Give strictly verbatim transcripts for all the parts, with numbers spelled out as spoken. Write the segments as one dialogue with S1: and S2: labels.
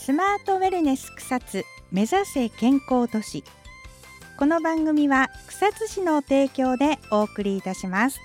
S1: スマートウェルネス草津目指せ健康都市。この番組は草津市の提供でお送りいたします。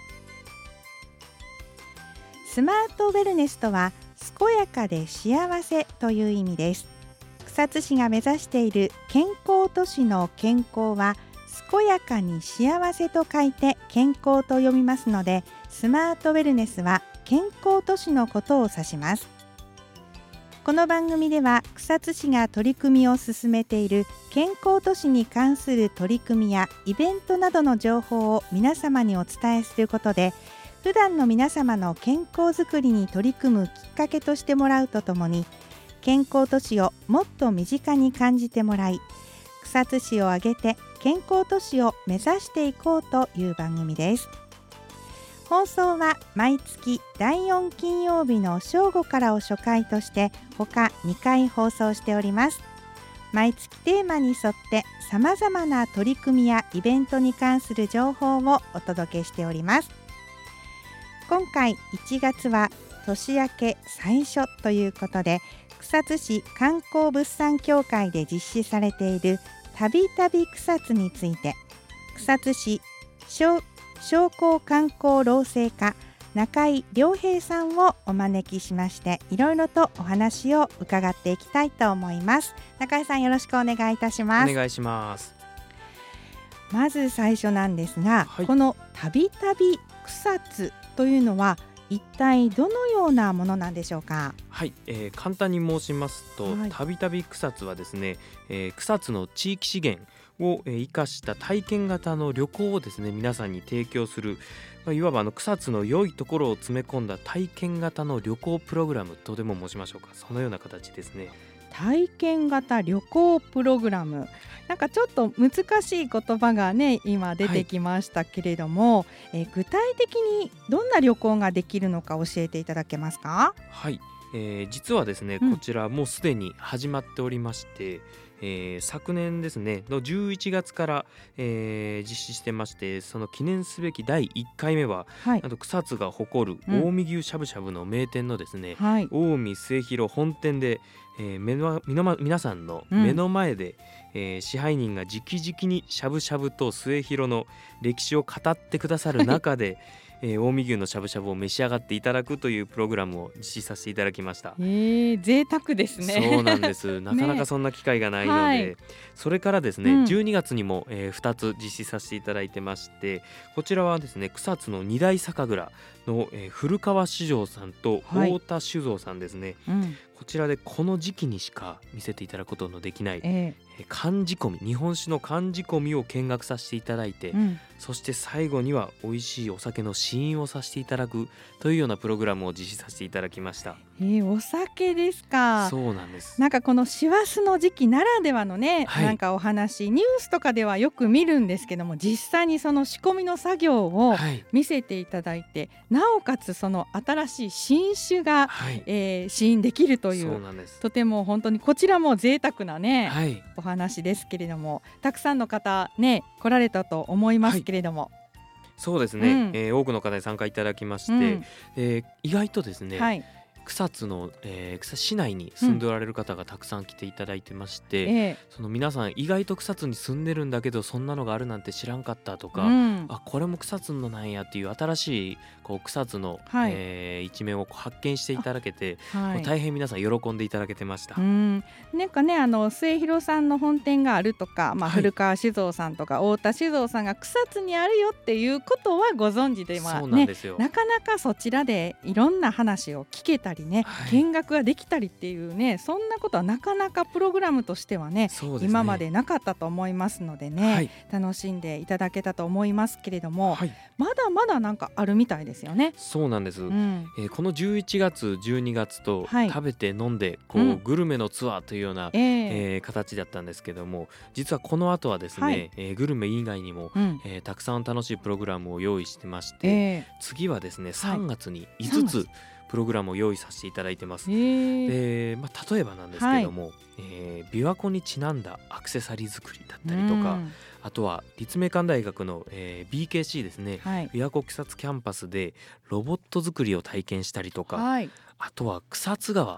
S1: スマートウェルネスとは健やかで幸せという意味です。草津市が目指している健康都市の健康は健やかに幸せと書いて健康と読みますので、スマートウェルネスは健康都市のことを指します。この番組では草津市が取り組みを進めている健康都市に関する取り組みやイベントなどの情報を皆様にお伝えすることで、普段の皆様の健康づくりに取り組むきっかけとしてもらうとともに、健康都市をもっと身近に感じてもらい、草津市を挙げて健康都市を目指していこうという番組です。放送は毎月だいよん金曜日の正午からを初回として他にかい放送しております。毎月テーマに沿ってさまざまな取り組みやイベントに関する情報をお届けしております。今回いちがつは年明け最初ということで、草津市観光物産協会で実施されているたびたび草津について、草津市商工観光労政課中井良平さんをお招きしまして、いろいろとお話を伺っていきたいと思います。中井さん、よろしくお願いいたします。
S2: お願いします。
S1: まず最初なんですが、
S2: はい、
S1: このたびたび草津というのは一体どのようなものなんでしょうか。
S2: はい、えー、簡単に申しますと、
S1: はい、
S2: たびたび草津はですね、えー、草津の地域資源を、えー、生かした体験型の旅行をですね皆さんに提供する、まあ、いわばあの草津の良いところを詰め込んだ体験型の旅行プログラムとでも申しましょうか。そのような形ですね。
S1: 体験型旅行プログラム、なんかちょっと難しい言葉がね今出てきましたけれども、はい、えー、具体的にどんな旅行ができるのか教えていただけますか。
S2: はい、えー、実はですね、うん、こちらもうすでに始まっておりまして、えー、昨年ですねのじゅういちがつから、えー、実施してまして、その記念すべきだいいっかいめは、はい、あと草津が誇る近江牛しゃぶしゃぶの名店のですね、うん、はい、近江末広本店で、えー、目の目の皆さんの目の前で、うん、えー、支配人が直々にしゃぶしゃぶと末広の歴史を語ってくださる中で、はい、えー、近江牛のしゃぶしゃぶを召し上がっていただくというプログラムを実施させていただきました。
S1: えー、贅沢ですね。
S2: そうなんです。なかなかそんな機会がないので、ね、はい、それからですね、うん、じゅうにがつにも、えー、ふたつ実施させていただいてまして、こちらはですね草津の二大酒蔵の、えー、古川酒造さんと太田酒造さんですね、はい、うん、こちらでこの時期にしか見せていただくことのできない、えー、寒仕込み、日本酒の寒仕込みを見学させていただいて、うん、そして最後には美味しいお酒の試飲をさせていただくというようなプログラムを実施させていただきました。
S1: えー、お酒ですか。
S2: そうなんです。
S1: なんかこの師走の時期ならではのね、はい、なんかお話ニュースとかではよく見るんですけども、実際にその仕込みの作業を見せていただいて、はい、なおかつその新しい新酒が、はい、えー、試飲できるという、そうなんです。とても本当にこちらも贅沢なね、はい、お話ですけれども、たくさんの方ね来られたと思いますけれども、はい、
S2: そうですね、うん、えー、多くの方に参加いただきまして、うん、えー、意外とですね、はい、草津の、えー、草市内に住んでおられる方がたくさん来ていただいてまして、うん、その皆さん意外と草津に住んでるんだけどそんなのがあるなんて知らんかったとか、うん、あこれも草津のなんやっていう新しいこう草津の、はい、えー、一面を発見していただけて、はい、大変皆さん喜んでいただけてました。
S1: うん、なんかね、あの末広さんの本店があるとか、まあ、古川酒造さんとか、はい、太田酒造さんが草津にあるよっていうことはご存知で、まあね、そうなんですよ。なかなかそちらでいろんな話を聞けたりね、はい、見学ができたりっていうね、そんなことはなかなかプログラムとしては ね, ね今までなかったと思いますのでね、はい、楽しんでいただけたと思いますけれども、はい、まだまだなんかあるみたいですよね。
S2: そうなんです、うん、えー、このじゅういちがつじゅうにがつと、はい、食べて飲んでこう、うん、グルメのツアーというような、えーえー、形だったんですけども、実はこの後はですね、はい、えー、グルメ以外にも、うん、えー、たくさん楽しいプログラムを用意してまして、えー、次はですねさんがつにいつつ、はい、プログラムを用意させていただいてます。で、まあ、例えばなんですけども、はい、えー、琵琶湖にちなんだアクセサリー作りだったりとか、あとは立命館大学の、えー、ビーケーシー ですね、はい、琵琶湖草津キャンパスでロボット作りを体験したりとか、はい、あとは草津川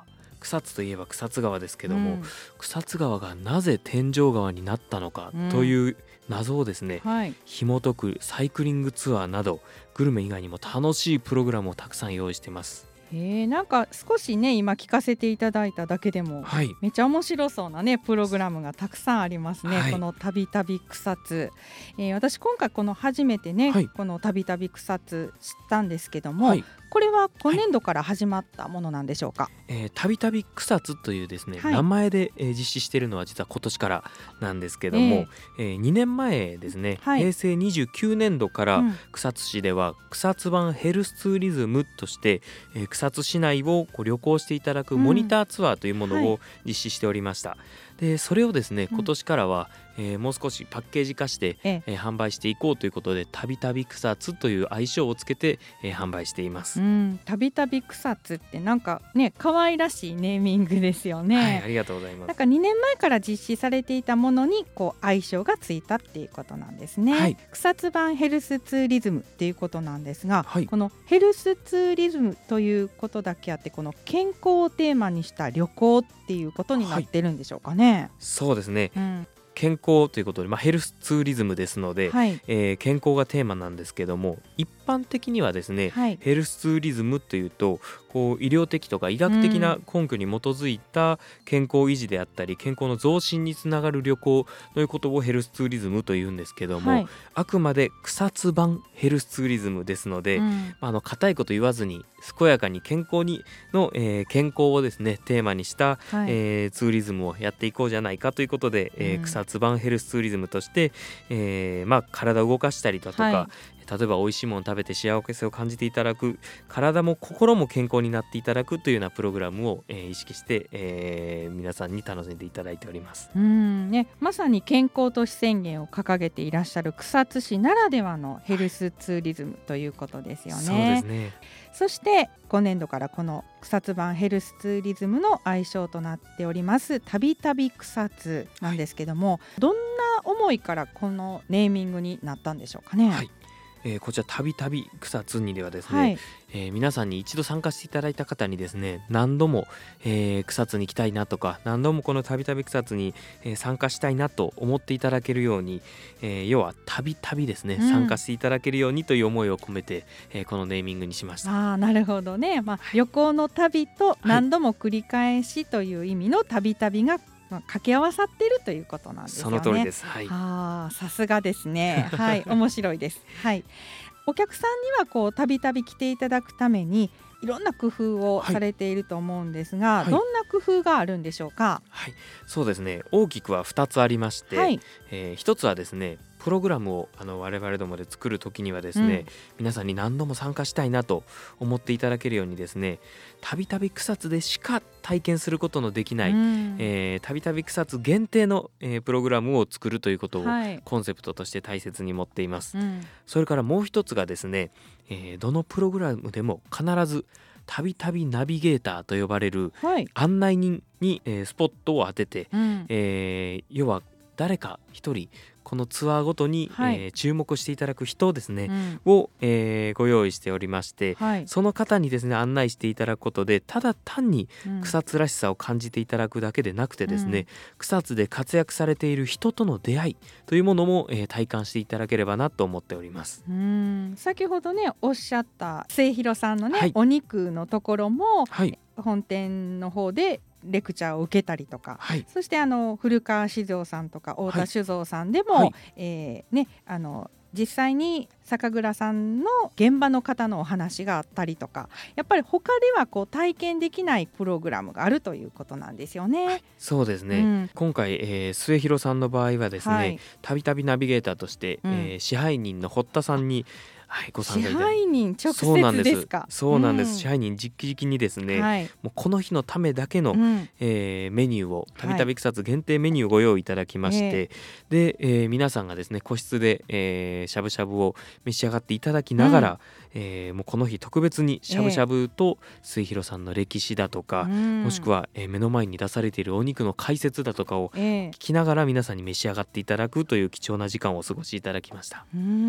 S2: 草津といえば草津川ですけども、
S1: うん、
S2: 草津川がなぜ天井川になったのかという謎をですね、
S1: うん、はい、
S2: 紐解くサイクリングツアーなどグルメ以外にも楽しいプログラムをたくさん用意してます。
S1: えー、なんか少しね今聞かせていただいただけでも、
S2: はい、
S1: めっちゃ面白そうなねプログラムがたくさんありますね、
S2: はい、
S1: このたびたび草津、えー、私今回この初めてね、
S2: はい、
S1: このたびたび草津知ったんですけども、
S2: はい、
S1: これは今年度から始まったものなんでしょうか。
S2: えー、たびたび草津というですね、
S1: はい、
S2: 名前で、えー、実施しているのは実は今年からなんですけども、えーえー、にねんまえですね、
S1: はい、
S2: 平成にじゅうきゅうねんどから草津市では草津版ヘルスツーリズムとして、えー、草津市内をこう旅行していただくモニターツアーというものを実施しておりました。でそれをですね今年からは、えー、もう少しパッケージ化して、ええー、販売していこうということでたびたび草津という愛称をつけて、えー、販売しています。
S1: たびたび草津ってなんかね可愛らしいネーミングですよね。
S2: はい、ありがとうございます。
S1: なんかにねんまえから実施されていたものにこう愛称がついたっていうことなんですね、はい、草津版ヘルスツーリズムっていうことなんですが、はい、このヘルスツーリズムということだけあってこの健康をテーマにした旅行っていうことになってるんでしょうかね。はい、
S2: そうですね、うん、健康ということで、まあ、ヘルスツーリズムですので、はい、えー、健康がテーマなんですけども一般的にはですね、はい、ヘルスツーリズムというとこう医療的とか医学的な根拠に基づいた健康維持であったり、うん、健康の増進につながる旅行ということをヘルスツーリズムというんですけども、はい、あくまで草津版ヘルスツーリズムですので、うん、まあ、あの固いこと言わずに健やかに健康にの、えー、健康をですねテーマにした、はい、えー、ツーリズムをやっていこうじゃないかということで、えー、草津版ヘルスツーリズムとして、えーまあ、体を動かしたりだとか、はい、例えば美味しいものを食べて幸せを感じていただく、体も心も健康になっていただくというようなプログラムを、えー、意識して、えー、皆さんに楽しんでいただいております。
S1: うん、ね、まさに健康都市宣言を掲げていらっしゃる草津市ならではのヘルスツーリズムということですよね。
S2: そうですね。
S1: そして今年度からこの草津版ヘルスツーリズムの愛称となっておりますたびたび草津なんですけども、はい、どんな思いからこのネーミングになったんでしょうかね。
S2: はい、えー、こちらたびたび草津にではですね、はい、えー、皆さんに一度参加していただいた方にですね何度も、えー、草津に行きたいなとか何度もこのたびたび草津に、えー、参加したいなと思っていただけるように、えー、要はたびたびですね、うん、参加していただけるようにという思いを込めて、えー、このネーミングにしました。
S1: あ、なるほどね、まあ、旅行の旅と何度も繰り返しという意味のたびたびが掛け合わさっているということなんですよね。
S2: その通りです。はい、
S1: あ、さすがですね。はい、面白いです。はい、お客さんにはこうたびたび来ていただくためにいろんな工夫をされていると思うんですが、はい、どんな工夫があるんでしょうか。
S2: はい、そうですね、大きくはふたつありまして、はい、えー、ひとつはですねプログラムをあの我々どもで作るときにはですね、うん、皆さんに何度も参加したいなと思っていただけるようにですねたびたび草津でしか体験することのできない、うん、えー、たびたび草津限定の、えー、プログラムを作るということをコンセプトとして大切に持っています、はい、うん、それからもう一つがですね、えー、どのプログラムでも必ずたびたびナビゲーターと呼ばれる案内人に、えー、スポットを当てて、うん、えー、要は誰か一人このツアーごとに、はい、えー、注目していただく人ですね、うん、を、えー、ご用意しておりまして、はい、その方にですね案内していただくことでただ単に草津らしさを感じていただくだけでなくてですね、うん、草津で活躍されている人との出会いというものも、えー、体感していただければなと思っております。
S1: うん、先ほどねおっしゃった末広さんのね、はい、お肉のところも、はい、本店の方でレクチャーを受けたりとか、はい、そしてあの古川酒造さんとか太田酒造さんでも、はい、えーね、あの実際に酒蔵さんの現場の方のお話があったりとかやっぱり他ではこう体験できないプログラムがあるということなんですよね。はい、
S2: そうですね、うん、今回、えー、末広さんの場合はですねたびたびナビゲーターとして、うん、えー、支配人の堀田さんにはい、ご参加いただいて、支配人直接ですか。そうなんです、うん、支配人直々にですね、はい、もうこの日のためだけの、うん、えー、メニューをたびたび草津限定メニューをご用意いただきまして、はい、で、えー、皆さんがですね個室で、えー、しゃぶしゃぶを召し上がっていただきながら、うん、えー、もうこの日特別にしゃぶしゃぶと末広さんの歴史だとか、えー、もしくは、えー、目の前に出されているお肉の解説だとかを聞きながら皆さんに召し上がっていただくという貴重な時間をお過ごしいただきました。
S1: うん、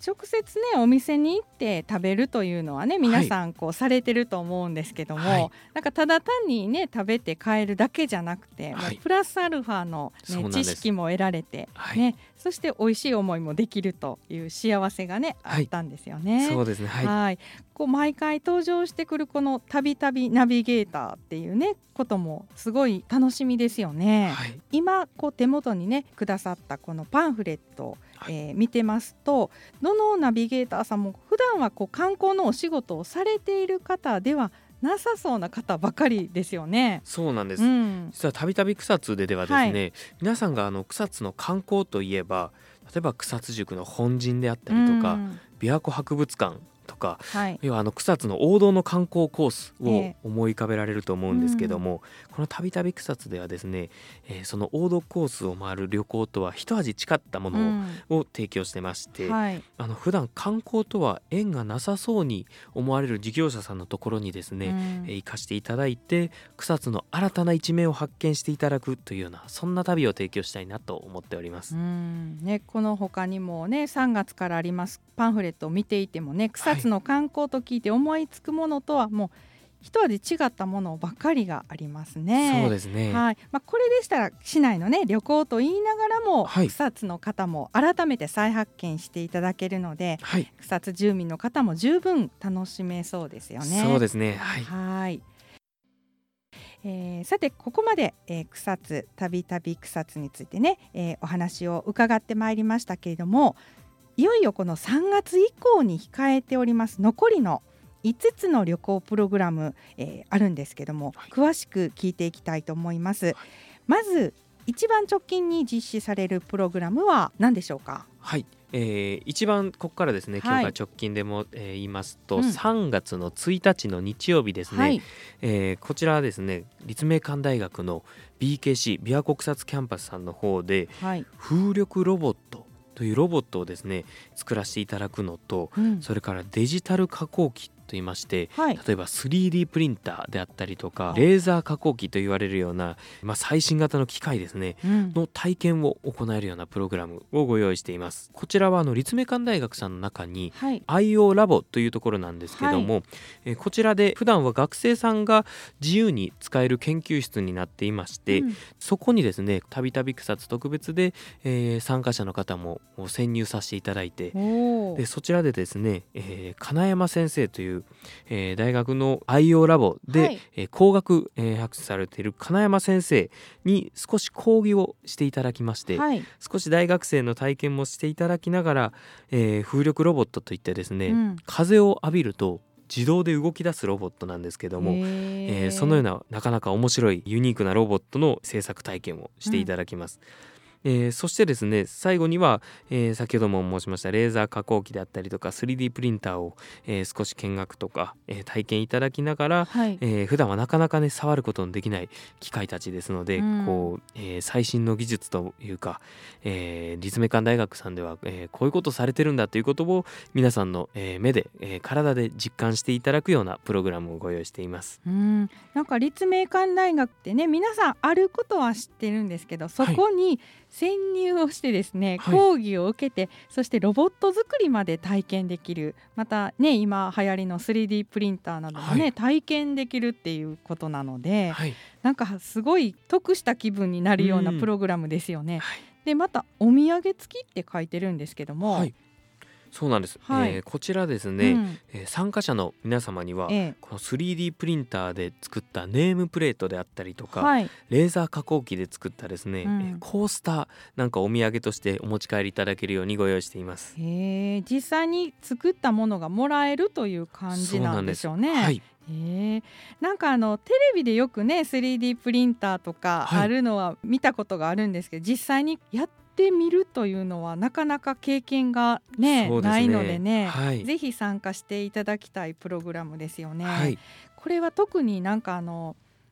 S1: 直接ねお店に行って食べるというのはね皆さんこうされてると思うんですけども、はい、なんかただ単にね食べて帰るだけじゃなくて、はい、もうプラスアルファの、ね、知識も得られて、ねはい、そして美味しい思いもできるという幸せがね、はい、あったんですよね。
S2: そうですね、はい
S1: はい、こう毎回登場してくるこのたびたびナビゲーターっていうねこともすごい楽しみですよね。はい、今こう手元にねくださったこのパンフレット、はいえー、見てますとどのナビゲーターさんも普段はこう観光のお仕事をされている方ではなさそうな方ばかりですよね。
S2: そうなんです、うん、実はたびたび草津でではですね、はい、皆さんがあの草津の観光といえば例えば草津宿の本陣であったりとか、うん、琵琶湖博物館とか、はい、要はあの草津の王道の観光コースを思い浮かべられると思うんですけども、えー、このたびたび草津ではですね、えー、その王道コースを回る旅行とは一味違ったものを提供してまして、うんはい、あの普段観光とは縁がなさそうに思われる事業者さんのところにですね、うんえー、行かせていただいて草津の新たな一面を発見していただくというようなそんな旅を提供したいなと思っております。
S1: うんね、この他にもねさんがつからありますパンフレットを見ていてもね草津の観光と聞いて思いつくものとはもう一味違ったものばかりがありますね。
S2: そうですね、
S1: はいまあ、これでしたら市内の、ね、旅行と言いながらも、はい、草津の方も改めて再発見していただけるので、はい、草津住民の方も十分楽しめそうですよね。
S2: そうですね、はい、
S1: はいえー、さてここまで、えー、草津たびたび草津についてね、えー、お話を伺ってまいりましたけれどもいよいよこのさんがつ以降に控えております残りのいつつの旅行プログラム、えー、あるんですけども、はい、詳しく聞いていきたいと思います、はい、まず一番直近に実施されるプログラムは何でしょうか。
S2: はい、えー、一番ここからですね今日が直近でも、えー、言いますと、うん、さんがつのついたちの日曜日ですね、はいえー、こちらはですね立命館大学の ビーケーシー 琵琶湖草津キャンパスさんの方で、はい、風力ロボットというロボットをですね作らせていただくのと、うん、それからデジタル加工機といいまして、はい、例えば スリーディー プリンターであったりとかレーザー加工機と言われるような、まあ、最新型の機械ですね、うん、の体験を行えるようなプログラムをご用意しています。こちらはあの立命館大学さんの中に、はい、アイオー ラボというところなんですけども、はい、えこちらで普段は学生さんが自由に使える研究室になっていまして、うん、そこにですねたびたび草津特別で、えー、参加者の方も潜入させていただいてでそちらでですね、えー、金山先生というえー、大学の アイオー ラボで、はいえー、工学、えー、博士されている金山先生に少し講義をしていただきまして、はい、少し大学生の体験もしていただきながら、えー、風力ロボットといってですね、うん、風を浴びると自動で動き出すロボットなんですけども、えー、そのようななかなか面白いユニークなロボットの制作体験をしていただきます、うんえー、そしてですね最後には、えー、先ほども申しましたレーザー加工機であったりとか スリーディー プリンターを、えー、少し見学とか、えー、体験いただきながら、はいえー、普段はなかなかね触ることのできない機械たちですので、うん、こうえー、最新の技術というか、えー、立命館大学さんでは、えー、こういうことされてるんだということを皆さんの、えー、目で、えー、体で実感していただくようなプログラムをご用意しています。
S1: うんなんか立命館大学ってね皆さんあることは知ってるんですけどそこに、はい潜入をしてですね、はい、講義を受けてそしてロボット作りまで体験できるまたね今流行りの スリーディー プリンターなどもね、はい、体験できるっていうことなので、はい、なんかすごい得した気分になるようなプログラムですよね、はい、でまたお土産付きって書いてるんですけども、はい
S2: そうなんです、はいえー、こちらですね、うんえー、参加者の皆様には、ええ、この スリーディー プリンターで作ったネームプレートであったりとか、はい、レーザー加工機で作ったですね、うんえー、コースターなんかお土産としてお持ち帰りいただけるようにご用意しています。
S1: へー実際に作ったものがもらえるという感じなんでしょうね。そうなんです、はいえー、なんかあのテレビでよくね スリーディー プリンターとかあるのは見たことがあるんですけど、はい、実際にやって見るというのはなかなか経験が、ねね、ないのでね、はい、ぜひ参加していただきたいプログラムですよね、はい、これは特になんかあの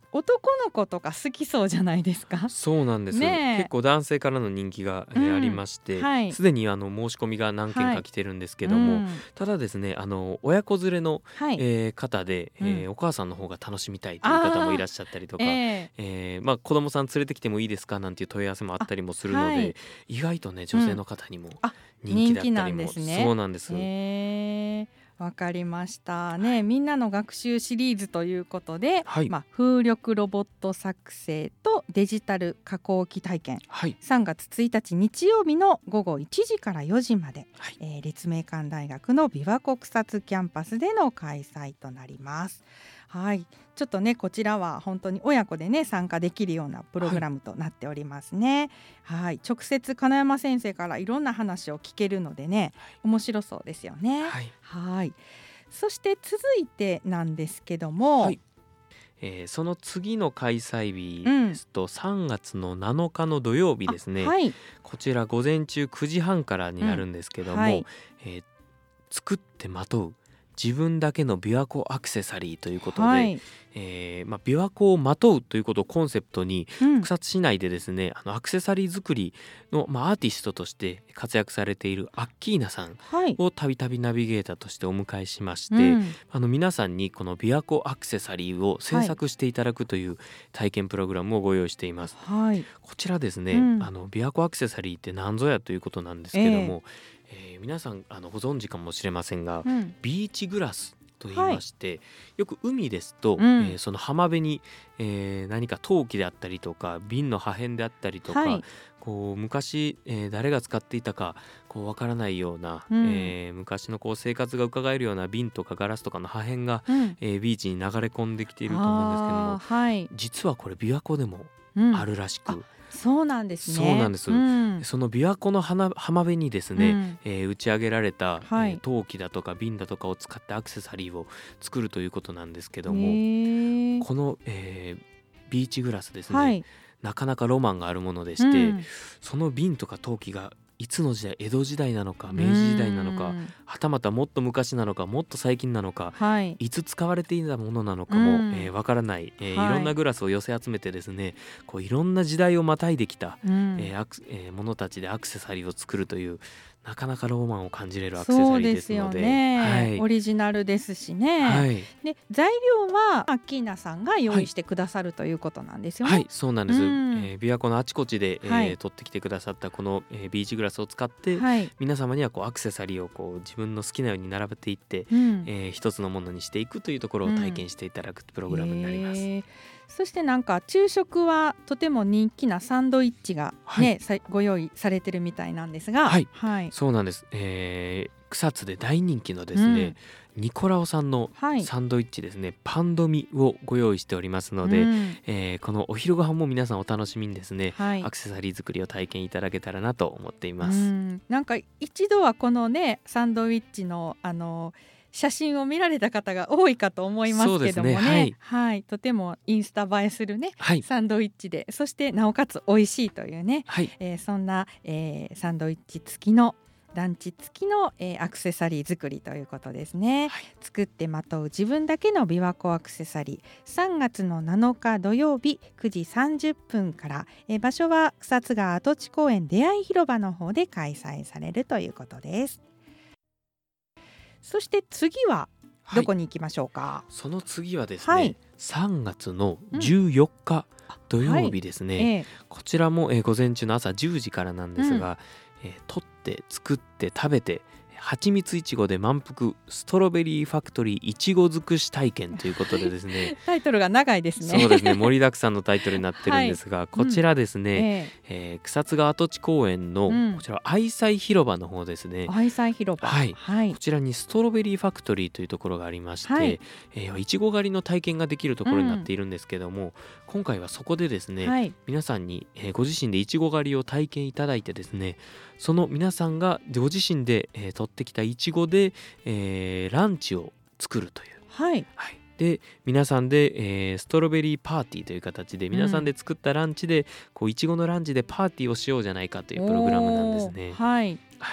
S1: 男の子とか好きそうじゃないですか。
S2: そうなんです、
S1: ねえ
S2: 結構男性からの人気が、えー
S1: うん
S2: ありまして
S1: はい
S2: すでにあの申し込みが何件
S1: はい
S2: か来てるんですけども、
S1: うん
S2: ただですねあの親子連れの、
S1: はい、
S2: えー方で、えー
S1: うん
S2: お母さんの方が楽しみたいという方もいらっしゃったりとか、
S1: え
S2: えーまあ、子供さん連れてきてもいいですかなんていう問い合わせもあったりもするので、
S1: あはい
S2: 意外とね女性の方にも
S1: あ
S2: 人気だったりも、
S1: 人気なんですね
S2: そうなんです、
S1: えーわかりましたね。みんなの学習シリーズということで、
S2: はい
S1: まあ、風力ロボット作成とデジタル加工機体験
S2: はい
S1: さんがつついたち日曜日の午後いちじからよじまで、
S2: はい
S1: えー立命館大学の琵琶湖草津キャンパスでの開催となります。はい、ちょっとねこちらは本当に親子でね参加できるようなプログラムとなっておりますね。はい、直接金山先生からいろんな話を聞けるのでね面白そうですよね。
S2: はい
S1: はい、そして続いてなんですけども、
S2: はいえーその次の開催日ですと、さんがつのなのかの土曜日ですね、
S1: あはい、
S2: こちら午前中くじはんからになるんですけども、
S1: うんはい
S2: えー作ってまとう自分だけの琵琶湖アクセサリーということで、
S1: はい
S2: えーまあ、琵琶湖をまとうということをコンセプトに
S1: うん
S2: 草津市内でですねあのアクセサリー作りの、まあ、アーティストとして活躍されているアッキーナさん
S1: はい
S2: をたびたびナビゲーターとしてお迎えしまして、
S1: うん
S2: あの皆さんにこの琵琶湖アクセサリーを制作していただくという体験プログラムをご用意しています。
S1: はい
S2: こちらですね、
S1: うん
S2: あの琵琶湖アクセサリーって何ぞやということなんですけども、えー皆さんあのご存知かもしれませんが、
S1: うん
S2: ビーチグラスと言いまして、よく海ですと、
S1: うん
S2: えーその浜辺に、えー何か陶器であったりとか瓶の破片であったりとか、
S1: はい
S2: こう昔、えー誰が使っていたかこうわからないような、
S1: うん
S2: えー昔のこう生活が伺えるような瓶とかガラスとかの破片が、
S1: うん
S2: えービーチに流れ込んできていると思うんですけども、
S1: あーはい
S2: 実はこれ琵琶湖でも
S1: うん
S2: あるらしく、
S1: あそうなんですね。
S2: そうなんです
S1: うん
S2: その琵琶湖の花浜辺にですね、
S1: うん
S2: えー打ち上げられた、
S1: はい
S2: えー陶器だとか瓶だとかを使ってアクセサリーを作るということなんですけど
S1: へ
S2: も、
S1: ー
S2: この、えービーチグラスですね、
S1: はい
S2: なかなかロマンがあるものでして、
S1: うん
S2: その瓶とか陶器がいつの時代江戸時代なのか明治時代なのか
S1: うん
S2: はたまたもっと昔なのかもっと最近なのか
S1: はい
S2: いつ使われていたものなのかも、
S1: うん
S2: えーわからない、えー
S1: はい
S2: いろんなグラスを寄せ集めてですねこういろんな時代をまたいできた、
S1: うん
S2: えーアクえーものたちでアクセサリーを作るというなかなかロマンを感じれるアクセサリー
S1: そうでよ
S2: ですすので、
S1: ね、
S2: はい
S1: オリジナルですしね、
S2: はい
S1: で材料はアッキーナさんが用意してくださるということなんですよね。
S2: はい、そうなんです、
S1: うん
S2: えー琵琶湖のあちこちで、えー
S1: はい
S2: 取ってきてくださったこの、えービーチグラスを使って、
S1: はい
S2: 皆様にはこうアクセサリーをこう自分の好きなように並べていって、
S1: うん
S2: えー一つのものにしていくというところを体験していただくプログラムになります。
S1: へーそしてなんか昼食はとても人気なサンドイッチがね、さご用意されてるみたいなんですが、
S2: はい
S1: はい
S2: そうなんです、えー草津で大人気のですね、ニコラオさんの
S1: はい
S2: サンドイッチですね、パンドミをご用意しておりますので、
S1: うん
S2: えーこのお昼ご飯も皆さんお楽しみにですね、
S1: はい
S2: アクセサリー作りを体験いただけたらなと思っていま
S1: う
S2: す。
S1: んなんか一度はこのねサンドイッチのあの写真を見られた方が多いかと思いますけどもね、
S2: そうですねはい
S1: はい、とてもインスタ映えするね
S2: はい
S1: サンドイッチで、そしてなおかつ美味しいというね、
S2: はい
S1: えーそんな、えーサンドイッチ付きのランチ付きの、えーアクセサリー作りということですね、
S2: はい
S1: 作ってまとう自分だけの琵琶湖アクセサリーさんがつのなのか土曜日くじさんじゅっぷんから、えー場所は草津川跡地公園出会い広場の方で開催されるということです。そして次はどこに行きましょうか。
S2: その次はですね、
S1: はい
S2: さんがつのじゅうよっか土曜日ですね、
S1: ええ
S2: こちらも、えー午前中の朝じゅうじからなんですが、えー取って作って食べて蜂蜜いちごで満腹ストロベリーファクトリーいちご尽くし体験ということでですね
S1: タイトルが長いですね。
S2: そうですね盛りだくさんのタイトルになってるんですが、こちらですね、
S1: え
S2: えー草津川跡地公園の、
S1: うん
S2: こちら愛妻広場の方ですね、
S1: え愛妻広場、
S2: はい
S1: はい
S2: こちらにストロベリーファクトリーというところがありまして、
S1: はい
S2: えーいちご狩りの体験ができるところになっているんですけども、今回はそこでですね、
S1: はい
S2: 皆さんに、えーご自身でいちご狩りを体験いただいてですね、その皆さんがご自身で、えー取ってきたいちごで、えーランチを作るという、
S1: はい
S2: はい、で皆さんで、えーストロベリーパーティーという形で皆さんで作ったランチで、こういちごのランチでパーティーをしようじゃないかというプログラムなんですね
S1: おー。はい
S2: はい、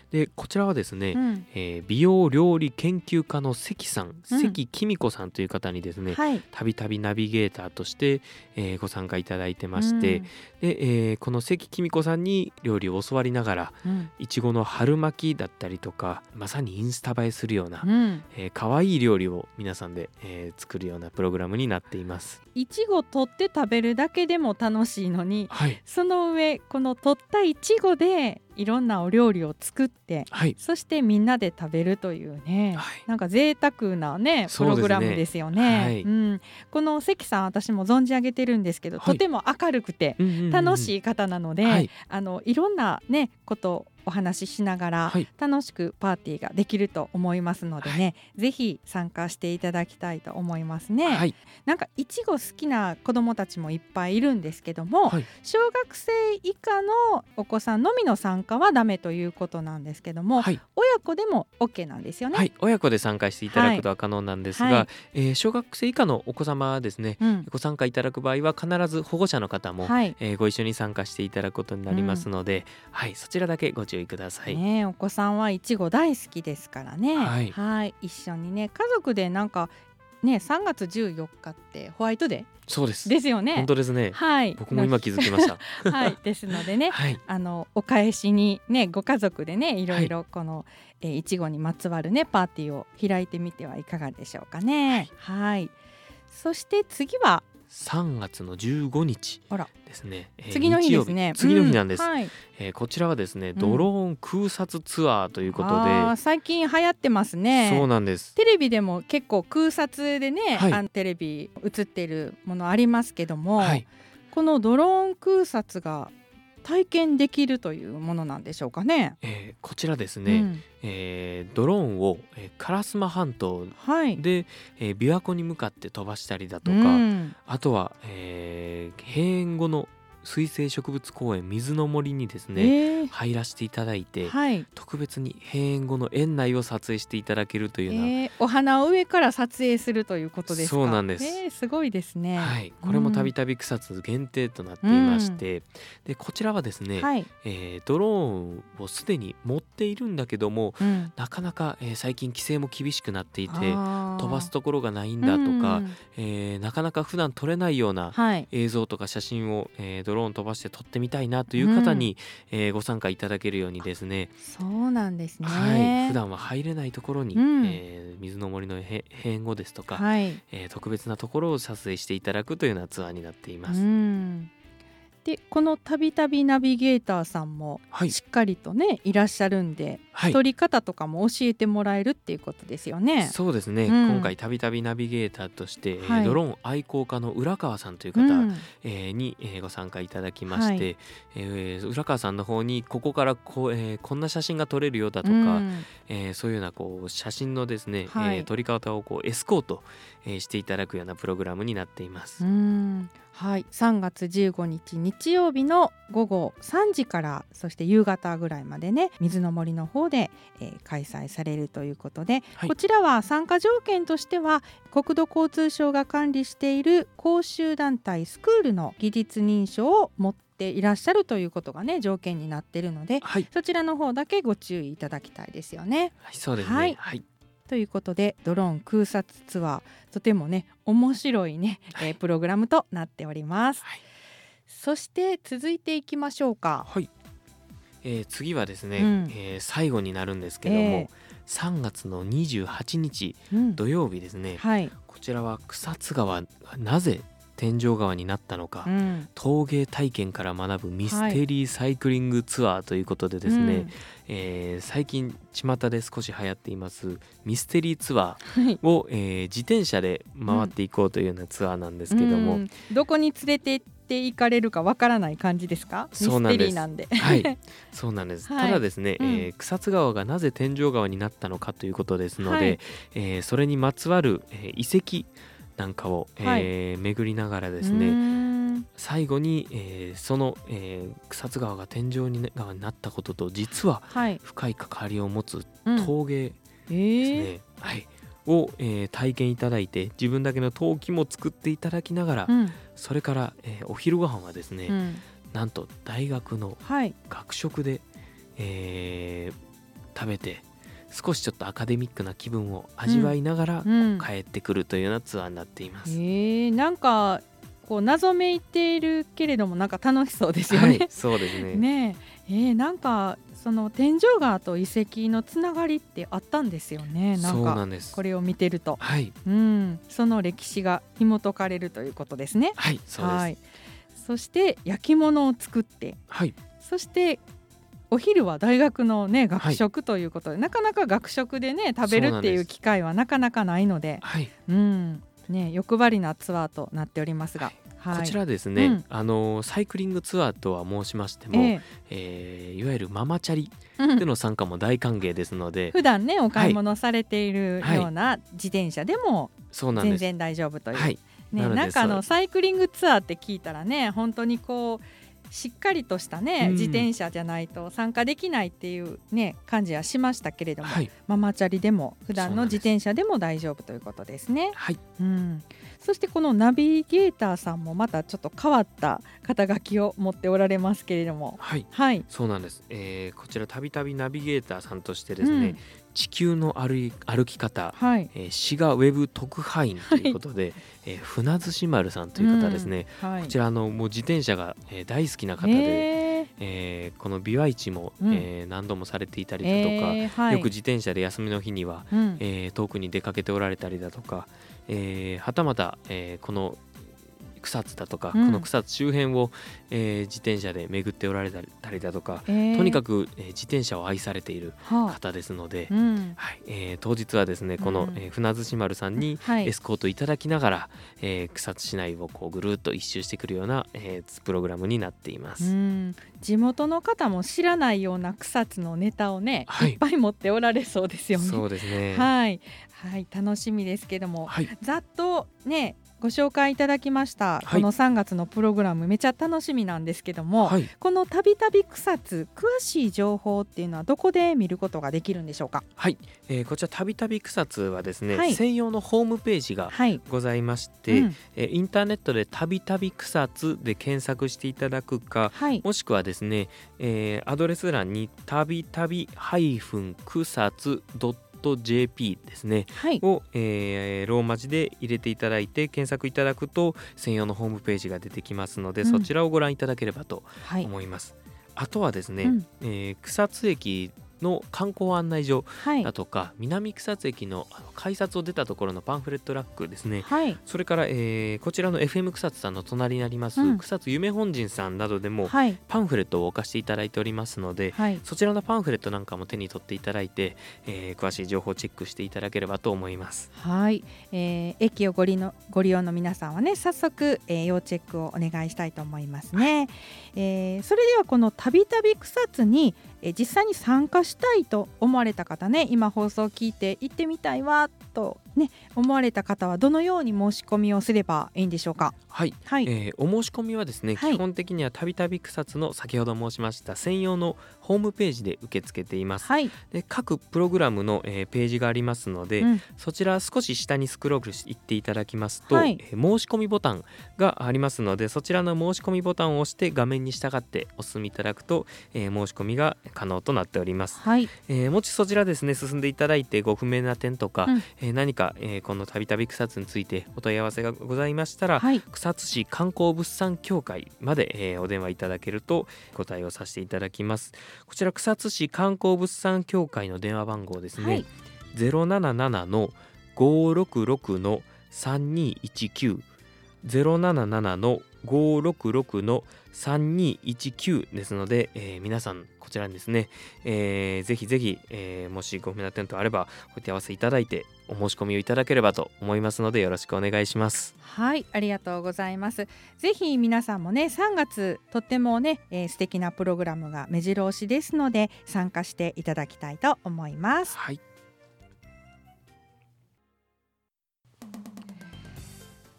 S2: でこちらはですね、
S1: うん、
S2: えー美容料理研究家の関さん、
S1: うん
S2: 関きみこさんという方にですね、
S1: はい、
S2: たびたびナビゲーターとして、えーご参加いただいてまして、
S1: うん
S2: で、えーこの関きみこさんに料理を教わりながら
S1: うん
S2: いちごの春巻きだったりとか、まさにインスタ映えするような、
S1: うん
S2: えー、かわいい料理を皆さんで、えー作るようなプログラムになっています。
S1: いちご取って食べるだけでも楽しいのに、
S2: はい、
S1: その上この取ったいちごでいろんなお料理を作って
S2: はい、
S1: そしてみんなで食べるというね、
S2: はい、
S1: なんか贅沢なねプ
S2: そうですね
S1: ログラムですよね。
S2: はい
S1: うん、この関さん私も存じ上げてるんですけど、
S2: はい
S1: とても明るくて
S2: うんうんうんうん
S1: 楽しい方なので、
S2: はい、
S1: あのいろんなねことお話ししながら
S2: はい、
S1: 楽しくパーティーができると思いますのでね、ぜひ参加していただきたいと思いますね。
S2: はい、
S1: なんかいちご好きな子どもたちもいっぱいいるんですけども、
S2: はい、
S1: 小学生以下のお子さんのみの参加はダメということなんですけども、
S2: はい、
S1: 親子でも OK なんですよね。
S2: はい、親子で参加していただくことは可能なんですが、
S1: はいはい
S2: えー小学生以下のお子様ですね、
S1: うん
S2: ご参加いただく場合は必ず保護者の方も、
S1: はい
S2: えーご一緒に参加していただくことになりますので、はい、そちらだけご注意ください。
S1: ね、お子さんはいちご大好きですからね。
S2: はい
S1: はい一緒にね家族でなんかねさんがつじゅうよっかってホワイトデ
S2: そうです
S1: ーですよね。
S2: 本当ですね、
S1: はい
S2: 僕も今気づきました
S1: はいですのでね、
S2: はい、
S1: あのお返しにねご家族でねいろいろこの、えーいちごにまつわるねパーティーを開いてみてはいかがでしょうかね。はいそして次は
S2: さんがつのじゅうごにち
S1: あら
S2: ですね、えー
S1: 次の日ですね。
S2: 日曜日次の日なんです、
S1: うはい
S2: えーこちらはですね
S1: ん
S2: ドローン空撮ツアーということで、
S1: あー最近流行ってますね。
S2: そうなんです。
S1: テレビでも結構空撮でね、
S2: はい
S1: あのテレビ映ってるものありますけども、
S2: はい、
S1: このドローン空撮が体験できるというものなんでしょうかね。
S2: えーこちらですね、
S1: うん
S2: えードローンを、えー烏丸半島
S1: はい
S2: で、えー琵琶湖に向かって飛ばしたりだとか、
S1: うん
S2: あとは、えー閉園後の水生植物公園水の森にですね、
S1: えー
S2: 入らせていただいて、
S1: はい
S2: 特別に閉園後の園内を撮影していただけるというような、
S1: えーお花を上から撮影するということですか。
S2: そうなんです
S1: えーすごいですね。
S2: はい、これもたびたび草津限定となっていまして、でこちらはですね、
S1: はい、
S2: えードローンをすでに持っているんだけども
S1: うん
S2: なかなか、えー最近規制も厳しくなっていて
S1: あー
S2: 飛ばすところがないんだとか、
S1: うん
S2: えーなかなか普段撮れないような
S1: はい
S2: 映像とか写真を、えードローン飛ばして撮ってみたいなという方に、えーご参加いただけるようにですね、
S1: そうなんですね。
S2: はい、普段は入れないところに、
S1: うん
S2: えー水の森のへ閉園後ですとか、
S1: はい
S2: えー特別なところを撮影していただくというようなツアーになっていま
S1: う
S2: す。
S1: んでこのたびたびナビゲーターさんも
S2: はい
S1: しっかりとねいらっしゃるんで、
S2: はい、
S1: 撮り方とかも教えてもらえるっていうことですよね。
S2: そうですね、
S1: うん
S2: 今回たびたびナビゲーターとして、えー
S1: はい
S2: ドローン愛好家の浦川さんという方、
S1: うん
S2: えーに、えーご参加いただきまして、
S1: はい
S2: えー浦川さんの方にここからこう、えーこんな写真が撮れるよだとか、
S1: うん
S2: えーそういうようなこう写真のですね、
S1: はい
S2: えー撮り方をこうエスコート、えーしていただくようなプログラムになっています。
S1: うんはい、さんがつじゅうごにち日曜日のごごさんじからそして夕方ぐらいまでね水の森の方で、えー開催されるということで、
S2: はい
S1: こちらは参加条件としては国土交通省が管理している講習団体スクールの技術認証を持っていらっしゃるということがね条件になっているので、
S2: はい、
S1: そちらの方だけご注意いただきたいですよね。
S2: はい、そうですね。
S1: はい
S2: はい、
S1: ということでドローン空撮ツアーとてもね面白いね、えープログラムとなっております。
S2: はい
S1: そして続いていきましょうか。
S2: はいえー次はですね、
S1: うん
S2: えー最後になるんですけども、
S1: え
S2: さんがつのにじゅうはちにち
S1: うん
S2: 土曜日ですね、
S1: はい、
S2: こちらは草津川がなぜ天井川になったのか、
S1: うん
S2: 陶芸体験から学ぶミステリーサイクリングツアーということでですね、
S1: うん
S2: えー最近巷で少し流行っていますミステリーツア
S1: はい
S2: ーを、えー自転車で回っていこうというようなツアーなんですけども、
S1: うんどこに連れて行って行かれるかわからない感じですか？
S2: そうなんです
S1: ミステリーなんで
S2: はい、そうなんです、
S1: はい
S2: ただですね、
S1: うん
S2: えー草津川がなぜ天井川になったのかということですので、
S1: はい
S2: えーそれにまつわる、えー遺跡なんかを、えー巡りながらですね、
S1: ね
S2: 最後に、えーその、えー草津川が天井に川になったことと実は
S1: はい、
S2: 深い関わりを持つ
S1: うん
S2: 陶芸
S1: え
S2: です
S1: ー
S2: ね、はい、を、えー体験いただいて自分だけの陶器も作っていただきながら、
S1: うん
S2: それから、えーお昼ご飯はですね、
S1: うん
S2: なんと大学の
S1: はい、
S2: 学食で、えー食べて少しちょっとアカデミックな気分を味わいながら、
S1: うんうん、
S2: 帰ってくるというようなツアーになっています。
S1: えー、なんかこう謎めいているけれどもなんか楽しそうですよね。
S2: はい、そうですね。
S1: ねえ、えー、なんかその天井川と遺跡のつながりってあったんですよね。なんか
S2: そうなんです。
S1: これを見てると、
S2: はい、
S1: うん、その歴史が紐解かれるということですね。
S2: はい、そうです。
S1: はい、そして焼き物を作って、
S2: はい、
S1: そしてお昼は大学の、ね、学食ということで、はい、なかなか学食で、ね、食べるっていう機会はなかなかないので、
S2: はい、
S1: うんね、欲張りなツアーとなっておりますが、はいはい、
S2: こちらですね、
S1: うん、
S2: あのサイクリングツアーとは申しましても、
S1: えー
S2: えー、いわゆるママチャリでの参加も大歓迎ですので、うん、
S1: 普段ねお買い物されているような自転車でも全然大丈夫という、はいね、なんかあのサイクリングツアーって聞いたらね本当にこうしっかりとしたね、うん、自転車じゃないと参加できないっていう、ね、感じはしましたけれども、はい、ママチャリでも普段の自転車でも大丈夫ということですね。
S2: はい、
S1: うん、そしてこのナビゲーターさんもまたちょっと変わった肩書きを持っておられますけれども、
S2: はい、はい、そうなんです、えー、こちらたびたびナビゲーターさんとしてですね、うん、地球の歩き、歩き方、はい、えー、滋賀ウェブ特派員ということで、はい、えー、船津し丸さんという方ですね、うん、はい、こちらあのもう自転車が、えー、大好きな方で、えーえー、この美和市も、うん、えー、何度もされていたりだとか、えーはい、よく自転車で休みの日には、うん、えー、遠くに出かけておられたりだとか、えー、はたまた、えー、この草津だとか、うん、この草津周辺を、えー、自転車で巡っておられたりだとか、えー、とにかく、えー、自転車を愛されている方ですので、はあ、うん、はい、えー、当日はですねこの、うん、えー、船津し丸さんにエスコートいただきながら、はい、えー、草津市内をこうぐるっと一周してくるような、えー、プログラムになっています。
S1: うん、地元の方も知らないような草津のネタをね、はい、いっぱい持っておられそうですよね。
S2: そうですね、
S1: はいはい、楽しみですけども、はい、ざっとねご紹介いただきました、はい、このさんがつのプログラムめちゃ楽しみなんですけども、はい、このたびたび草津詳しい情報っていうのはどこで見ることができるんでしょうか。
S2: はい、えー、こちらたびたび草津はですね、はい、専用のホームページがございまして、はい、うん、えー、インターネットでたびたび草津で検索していただくか、はい、もしくはですね、えー、アドレス欄にたびたび草津 ジェーピー ですね、はい、を、えー、ローマ字で入れていただいて検索いただくと専用のホームページが出てきますので、うん、そちらをご覧いただければと思います、はい、あとはですね、うん、えー、草津駅の観光案内所だとか、はい、南草津駅 の, あの改札を出たところのパンフレットラックですね、はい、それから、えー、こちらの エフエム 草津さんの隣になります、うん、草津夢本陣さんなどでも、はい、パンフレットを置かせていただいておりますので、はい、そちらのパンフレットなんかも手に取っていただいて、えー、詳しい情報をチェックしていただければと思います。
S1: はい、えー、駅をご利のご利用の皆さんはね早速、えー、要チェックをお願いしたいと思いますね、はい、えー、それではこのたびたび草津に、えー、実際に参加したいと思われた方ね、今放送を聞いて行ってみたいわと、ね、思われた方はどのように申し込みをすればいいんでしょうか。
S2: はい、はい、えー、お申し込みはですね、はい、基本的にはたびたび草津の先ほど申しました専用のホームページで受け付けています、はい、で各プログラムの、えー、ページがありますので、うん、そちら少し下にスクロールしていっていただきますと、はい、えー、申し込みボタンがありますのでそちらの申し込みボタンを押して画面に従ってお進みいただくと、えー、申し込みが可能となっております、はい、えー、もしそちらですね進んでいただいてご不明な点とか、うん、えー、何か、えー、このたびたび草津についてお問い合わせがございましたら、はい、草津市観光物産協会まで、えー、お電話いただけるとご対応させていただきます。こちら草津市観光物産協会の電話番号ですね、はい、ゼロななななのごろくろくのさんにいちきゅう ゼロななななのごろくろくのさんにいちきゅうですので、えー、皆さんこちらにですね、えー、ぜひぜひ、えー、もしご不明な点とあればお手合わせいただいてお申し込みをいただければと思いますのでよろしくお願いします。
S1: はい、ありがとうございます。ぜひ皆さんもねさんがつとってもね、えー、素敵なプログラムが目白押しですので参加していただきたいと思います。はい、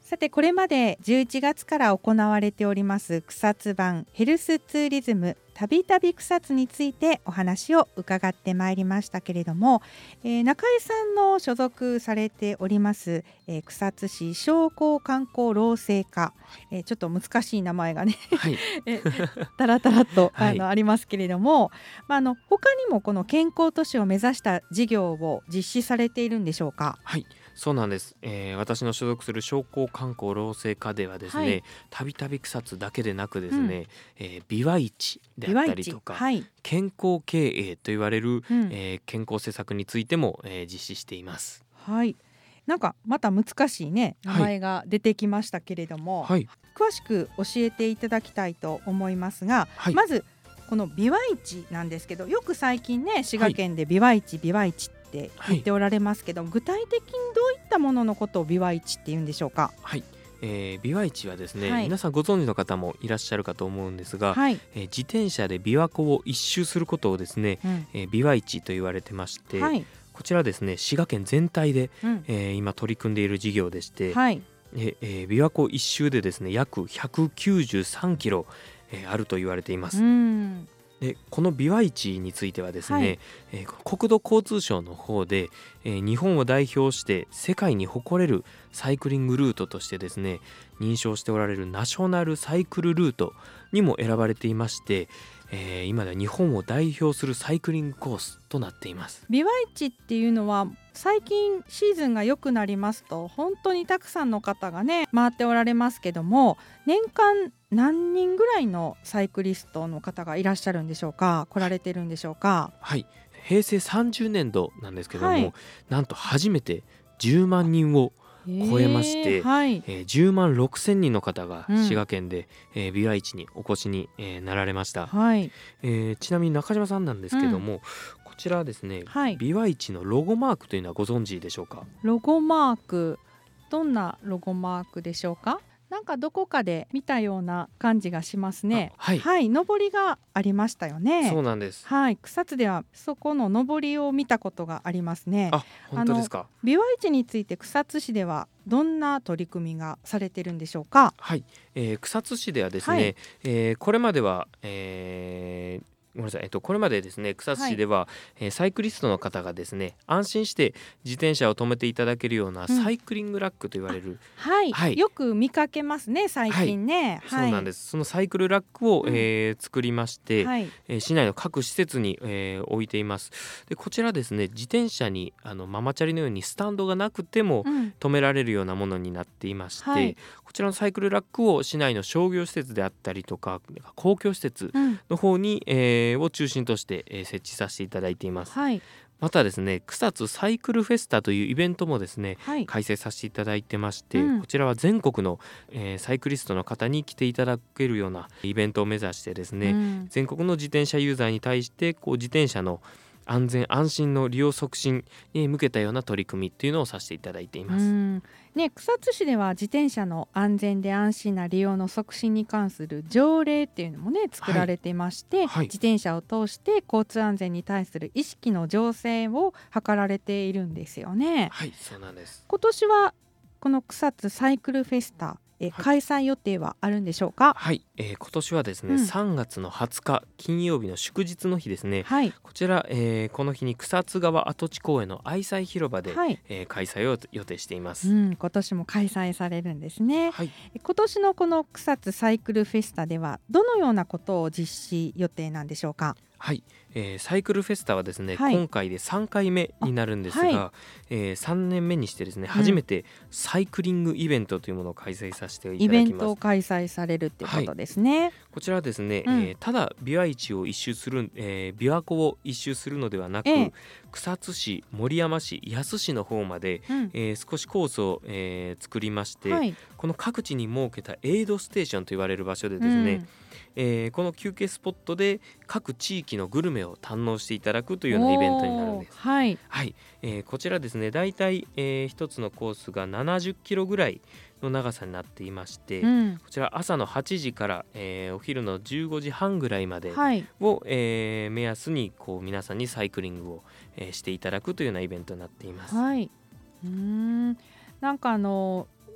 S1: さてこれまでじゅういちがつから行われております草津版ヘルスツーリズムたびたび草津についてお話を伺ってまいりましたけれども、えー、中井さんの所属されております、えー、草津市商工観光労政課、えー、ちょっと難しい名前がね、はい、えたらたらっと、はい、あのありますけれども、まあ、あの他にもこの健康都市を目指した事業を実施されているんでしょうか。
S2: はい、そうなんです、えー、私の所属する商工観光労政課ではですね、たびたび草津だけでなくですね、うんえー、ビワイチであったりとか、はい、健康経営と言われる、うんえー、健康施策についても、えー、実施しています。
S1: はい、なんかまた難しいね名前が出てきましたけれども、はい、詳しく教えていただきたいと思いますが、はい、まずこのビワイチなんですけど、よく最近ね滋賀県でビワイチビワイチって言っておられますけど、はい、具体的にどういったもののことをビワイチって言うんでしょうか。
S2: はい、えー、ビワイチはですね、はい、皆さんご存知の方もいらっしゃるかと思うんですが、はいえー、自転車で琵琶湖を一周することをですね、うんえー、ビワイチと言われてまして、はい、こちらですね滋賀県全体で、うんえー、今取り組んでいる事業でして、はいえー、琵琶湖一周でですね約ひゃくきゅうじゅうさんキロ、えー、あると言われています。うんでこのビワイチについてはですね、はいえー、国土交通省の方で、えー、日本を代表して世界に誇れるサイクリングルートとしてですね認証しておられるナショナルサイクルルートにも選ばれていまして、えー、今では日本を代表するサイクリングコースとなっています。
S1: ビワイチっていうのは最近シーズンが良くなりますと本当にたくさんの方がね回っておられますけども、年間何人ぐらいのサイクリストの方がいらっしゃるんでしょうか、来られてるんでしょうか。
S2: はい、平成さんじゅうねんどなんですけども、はい、なんと初めてじゅうまんにんを超えまして、えーはいえー、じゅうまんろくせんにんの方が滋賀県で、うんえー、ビワイチにお越しに、えー、なられました。はいえー、ちなみに中島さんなんですけども、うん、こちらですね、はい、ビワイチのロゴマークというのはご存知でしょうか。
S1: ロゴマーク、どんなロゴマークでしょうか。なんかどこかで見たような感じがしますね。はい、はい、上りがありましたよね。
S2: そうなんです。
S1: はい、草津ではそこの上りを見たことがありますね。
S2: あ、本当ですか。
S1: ビワイチについて草津市ではどんな取り組みがされているんでしょうか。
S2: はい、えー、草津市ではですね、はいえー、これまでは、えーごめんなさい、えっと、これまでですね草津市では、はいえー、サイクリストの方がですね安心して自転車を止めていただけるようなサイクリングラックと言われる、うん
S1: はいはい、よく見かけますね最近ね、
S2: はいはい、そうなんです。そのサイクルラックを、うんえー、作りまして、はいえー、市内の各施設に、えー、置いています。でこちらですね自転車にあのママチャリのようにスタンドがなくても止められるようなものになっていまして、うんはい、こちらのサイクルラックを市内の商業施設であったりとか公共施設の方に、うんえーを中心として、えー、設置させていただいています。はい、またですね草津サイクルフェスタというイベントもですね、はい、開催させていただいてまして、うん、こちらは全国の、えー、サイクリストの方に来ていただけるようなイベントを目指してですね、うん、全国の自転車ユーザーに対してこう自転車の安全安心の利用促進に向けたような取り組みっていうのをさせていただいています。
S1: うんね、草津市では自転車の安全で安心な利用の促進に関する条例っていうのもね作られていまして、はいはい、自転車を通して交通安全に対する意識の醸成を図られているんですよね。
S2: はい、そうなんです。
S1: 今年はこの草津サイクルフェスタえ開催予定はあるんでしょうか。
S2: はい、えー、今年はですね、うん、さんがつのはつか金曜日の祝日の日ですね、はい、こちら、えー、この日に草津川跡地公園の愛妻広場で、はいえー、開催を予定しています、
S1: うん、今年も開催されるんですね、はい、今年のこの草津サイクルフェスタではどのようなことを実施予定なんでしょうか。
S2: はい、えー、サイクルフェスタはですね、はい、今回でさんかいめになるんですが、はいえー、さんねんめにしてですね、うん、初めてサイクリングイベントというものを開催させていただきます。
S1: イベントを開催されるっていうことですね、はい、
S2: こちらはですね、うんえー、ただ琵琶市を一周する、えー、琵琶湖を一周するのではなく、えー、草津市、森山市、野洲市の方まで、うんえー、少しコースを、えー、作りまして、はい、この各地に設けたエイドステーションと言われる場所でですね、うんえー、この休憩スポットで各地域のグルメを堪能していただくというようなイベントになるんです。はいはいえー、こちらですねだいたい、えー、一つのコースがななじゅっキロぐらいの長さになっていまして、うん、こちら朝のはちじから、えー、お昼のじゅうごじはんぐらいまでを、はいえー、目安にこう皆さんにサイクリングを、えー、していただくというようなイベントになっています。
S1: はい、うーんなんかあの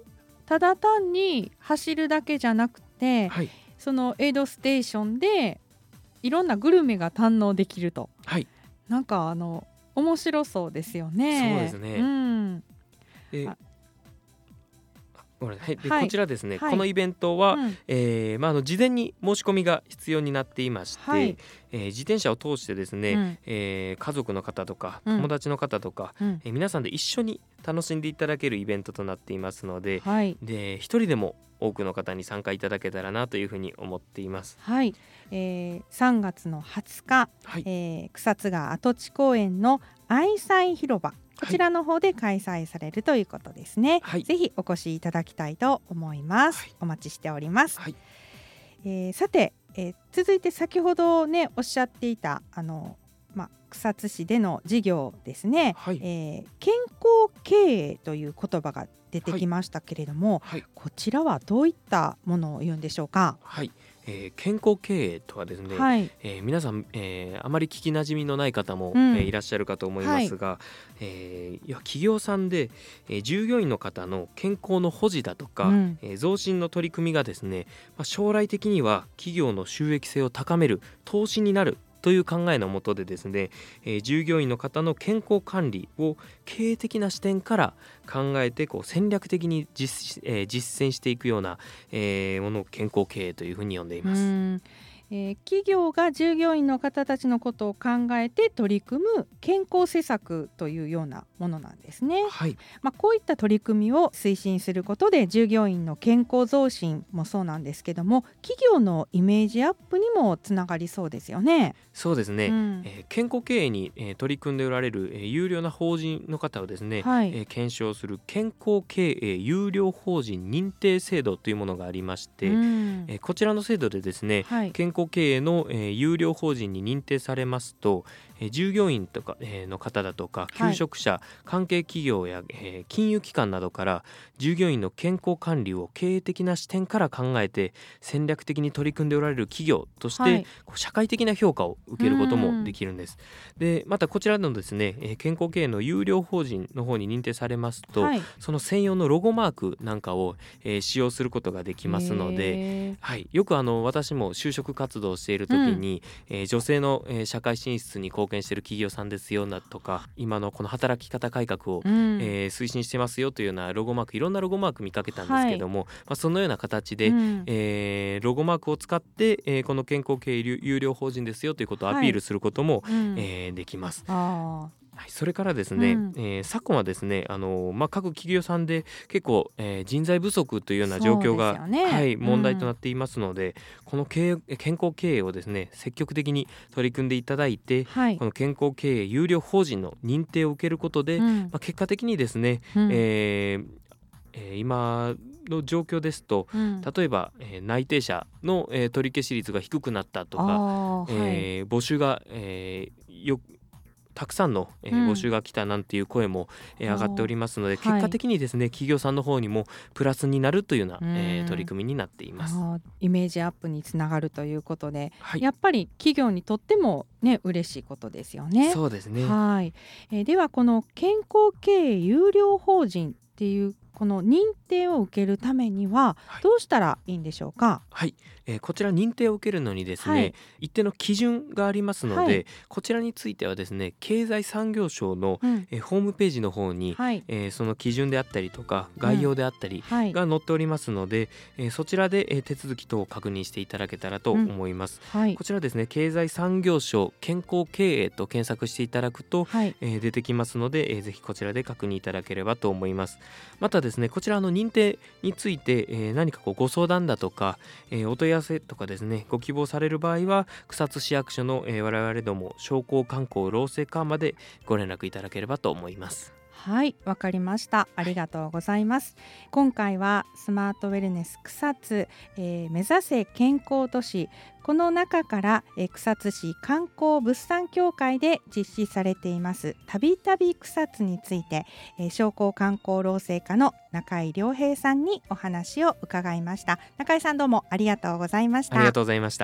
S1: ただ単に走るだけじゃなくて、
S2: はい、
S1: そのエイドステーションでいろんなグルメが堪能できると、
S2: はい、
S1: なんかあの面白そうですよね。
S2: そうですね、
S1: うん
S2: え
S1: あ
S2: ごめんなさい。で、
S1: はい
S2: こちらですね、
S1: はい
S2: このイベントは、
S1: うん
S2: えーまあ、あの事前に申し込みが必要になっていまして、
S1: はい
S2: えー自転車を通してですね、
S1: うん
S2: えー家族の方とか
S1: うん
S2: 友達の方とか、
S1: うん
S2: えー皆さんで一緒に楽しんでいただけるイベントとなっていますので、
S1: はい
S2: で一人でも多くの方に参加いただけたらなというふうに思っています。
S1: はいえーさんがつのはつか、
S2: はい、
S1: えー草津川跡地公園の愛妻広場、こちらの方で開催されるということですね。
S2: はい、
S1: ぜひお越しいただきたいと思います。
S2: はい
S1: お待ちしております。
S2: はい、
S1: えーさて、えー続いて先ほどねおっしゃっていたあの、ま、草津市での事業ですね、
S2: はい
S1: えー健康経営という言葉が出てきましたけれども、
S2: はい
S1: こちらはどういったものを言うんでしょうか。
S2: はい、えー健康経営とはですね、
S1: はい
S2: えー皆さん、えーあまり聞きなじみのない方も、
S1: うん
S2: えーいらっしゃるかと思いますが、えーいや企業さんで、えー従業員の方の健康の保持だとか、
S1: うん
S2: えー増進の取り組みがですね、まあ、将来的には企業の収益性を高める投資になるという考えのもとでですね、えー従業員の方の健康管理を経営的な視点から考えてこう戦略的に実,、えー実践していくような、えーものを健康経営というふうに呼んでいます。
S1: うんえー企業が従業員の方たちのことを考えて取り組む健康施策というようなものなんですね。
S2: はい、
S1: まあ、こういった取り組みを推進することで従業員の健康増進もそうなんですけども、企業のイメージアップにもつながりそうですよね。
S2: そうですね、
S1: うん
S2: えー健康経営に、えー取り組んでおられる、えー有料な法人の方をですね、
S1: はい
S2: えー検証する健康経営有料法人認定制度というものがありまして、
S1: うん
S2: えーこちらの制度でですね、
S1: はい
S2: 健康経営の、えー有料法人に認定されますと、えー従業員とか、えーの方だとか求職者、関係企業や、えー金融機関などから従業員の健康管理を経営的な視点から考えて戦略的に取り組んでおられる企業として、
S1: はい
S2: こう社会的な評価を受けることもできるんです。でまたこちらのですね、えー健康経営の有料法人の方に認定されますと、
S1: はい
S2: その専用のロゴマークなんかを、えー使用することができますので、
S1: へー
S2: はい、よくあの私も就職活動をしている時に、えー女性の、えー社会進出に貢献している企業さんですよなとか、今のこの働き方改革を、
S1: うん
S2: えー推進してますよというようなロゴマーク、いろんなロゴマーク見かけたんですけども、まあ、そのような形で、
S1: うん
S2: えーロゴマークを使って、えーこの健康経営有有料法人ですよということをアピールすることも、
S1: うん
S2: えーできます。
S1: あ
S2: はい、それからですね、
S1: うん
S2: えー昨今はですね、あのまあ、各企業さんで結構、えー人材不足というような状況が、
S1: そうですよね
S2: はい、
S1: うん
S2: 問題となっていますので、この経営健康経営をですね積極的に取り組んでいただいて、
S1: ーはい
S2: この健康経営有料法人の認定を受けることで、
S1: うん
S2: まあ、結果的にですね、
S1: うん
S2: えーえー今の状況ですと、
S1: うん
S2: 例えば、えー内定者の、えー取り消し率が低くなったとか、
S1: あーはい
S2: えー募集が、えーよたくさんの、えー
S1: うん
S2: 募集が来たなんていう声も、えー
S1: あー
S2: 上がっておりますので、
S1: はい
S2: 結果的にですね企業さんの方にもプラスになるというような、
S1: うん
S2: えー取り組みになっています。
S1: あーイメージアップにつながるということで、
S2: はい、
S1: やっぱり企業にとってもね嬉しいことですよね。
S2: そうですね。
S1: はい、えーではこの健康経営有料法人っていうこの認定を受けるためには
S2: はい
S1: どうしたらいいんでしょうか。
S2: はい、えーこちら認定を受けるのにですね、
S1: はい
S2: 一定の基準がありますので、
S1: はい
S2: こちらについてはですね経済産業省の、
S1: うん
S2: えーホームページの方に、
S1: はい
S2: えーその基準であったりとか概要であったり
S1: はい
S2: が載っておりますので、えーそちらで、えー手続き等を確認していただけたらと思います。
S1: はい
S2: こちらですね経済産業省健康経営と検索していただくと、
S1: はい
S2: えー出てきますので、えーぜひこちらで確認いただければと思います。またですねこちらの認定について、えー何かこうご相談だとか、えーお問い合わせとかですねご希望される場合は草津市役所の、えー我々ども商工観光労政課までご連絡いただければと思います。
S1: はい、わかりました。ありがとうございます。今回はスマートウェルネス草津、えー目指せ健康都市、この中から、えー草津市観光物産協会で実施されていますたびたび草津について、えー商工観光労政課の中井良平さんにお話を伺いました。中井さんどうもありがとうございました。
S2: ありがとうございました。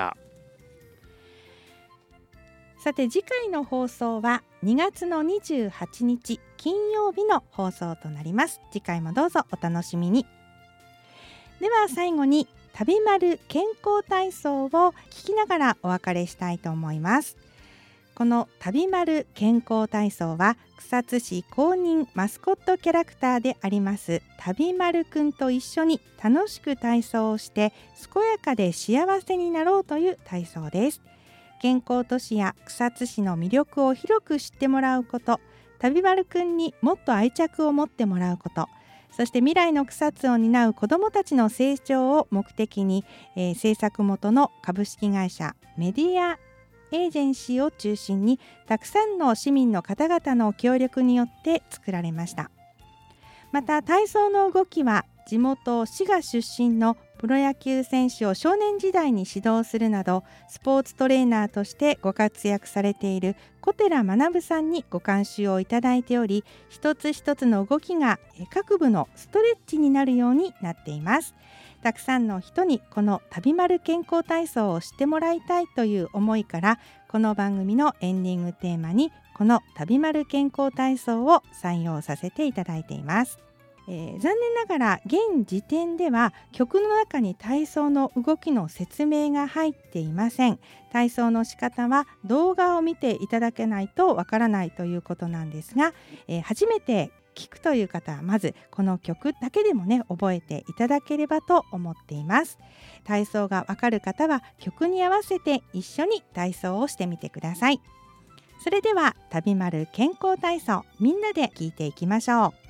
S1: さて次回の放送はにがつのにじゅうはちにち金曜日の放送となります。次回もどうぞお楽しみに。 では最後に旅丸健康体操を聞きながらお別れしたいと思います。この旅丸健康体操は草津市公認マスコットキャラクターであります旅丸くんと一緒に楽しく体操をして健やかで幸せになろうという体操です。健康都市や草津市の魅力を広く知ってもらうこと、旅丸くんにもっと愛着を持ってもらうこと、そして未来の草津を担う子どもたちの成長を目的に、えー、制作元の株式会社メディアエージェンシーを中心にたくさんの市民の方々の協力によって作られました。また体操の動きは地元滋賀出身のプロ野球選手を少年時代に指導するなどスポーツトレーナーとしてご活躍されている小寺学さんにご監修をいただいており、一つ一つの動きが各部のストレッチになるようになっています。たくさんの人にこの旅丸健康体操を知ってもらいたいという思いから、この番組のエンディングテーマにこの旅丸健康体操を採用させていただいています。えー、残念ながら現時点では曲の中に体操の動きの説明が入っていません。体操の仕方は動画を見ていただけないとわからないということなんですが、えー、初めて聞くという方はまずこの曲だけでもね覚えていただければと思っています。体操がわかる方は曲に合わせて一緒に体操をしてみてください。それでは旅丸健康体操、みんなで聞いていきましょう。